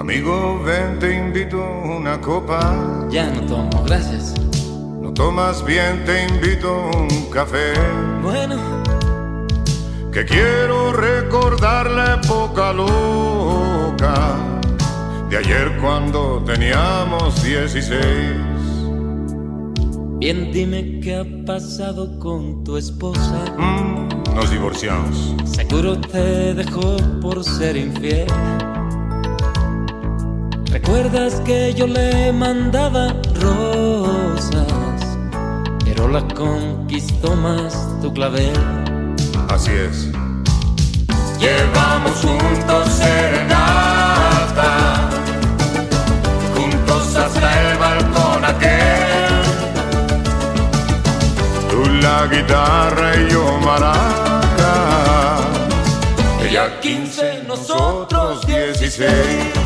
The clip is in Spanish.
Amigo, ven, te invito una copa. Ya no tomo, gracias. No tomas bien, te invito un café. Bueno, que quiero recordar la época loca de ayer cuando teníamos 16. Bien, dime qué ha pasado con tu esposa. Nos divorciamos. Seguro te dejó por ser infiel. ¿Recuerdas que yo le mandaba rosas, pero la conquistó más tu clavel? Así es. Llevamos juntos serenata, juntos hasta el balcón aquel. Tú la guitarra y yo maraca. Ella 15, nosotros 16.